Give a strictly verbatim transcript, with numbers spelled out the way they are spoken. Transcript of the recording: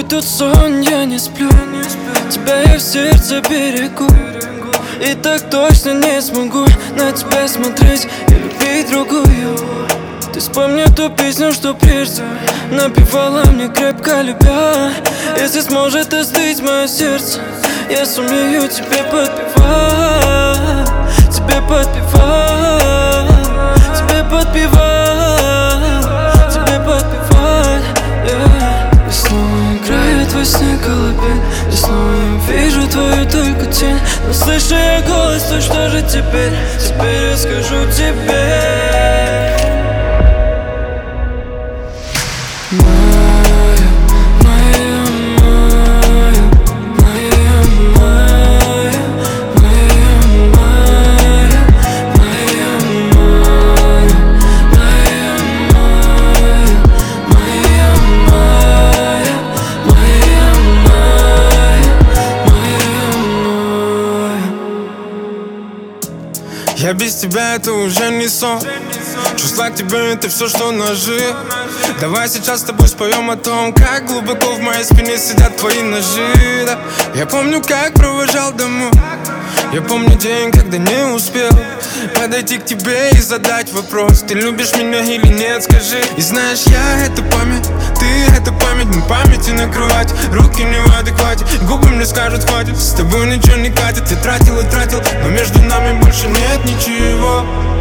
этот сон, я не сплю. Тебя я в сердце берегу, и так точно не смогу на тебя смотреть и любить другую. Ты вспомни ту песню, что прежде напевала мне, крепко любя. Если сможет остыть мое сердце, я сумею тебе подпевать, тебе подпевать, тебе подпевать, тебе подпевать, yeah. И снова играет во сне колыбель, и снова я вижу твою только тень. Но слышу я голос, то что же теперь, теперь я скажу тебе. Моя, моя, моя, моя, моя, моя, моя, моя, моя, моя, моя, моя, моя, моя, моя. Я без тебя это уже не сон. Чувства к тебе это все, что ножи. Давай сейчас с тобой споем о том, как глубоко в моей спине сидят твои ножи, да. Я помню, как провожал домой. Я помню день, когда не успел подойти к тебе и задать вопрос: ты любишь меня или нет, скажи. И знаешь, я это память, ты это память, мы памяти накрывать. Руки не в адеквате, губы мне скажут хватит. С тобой ничего не катит, ты тратил и тратил, но между нами больше нет ничего.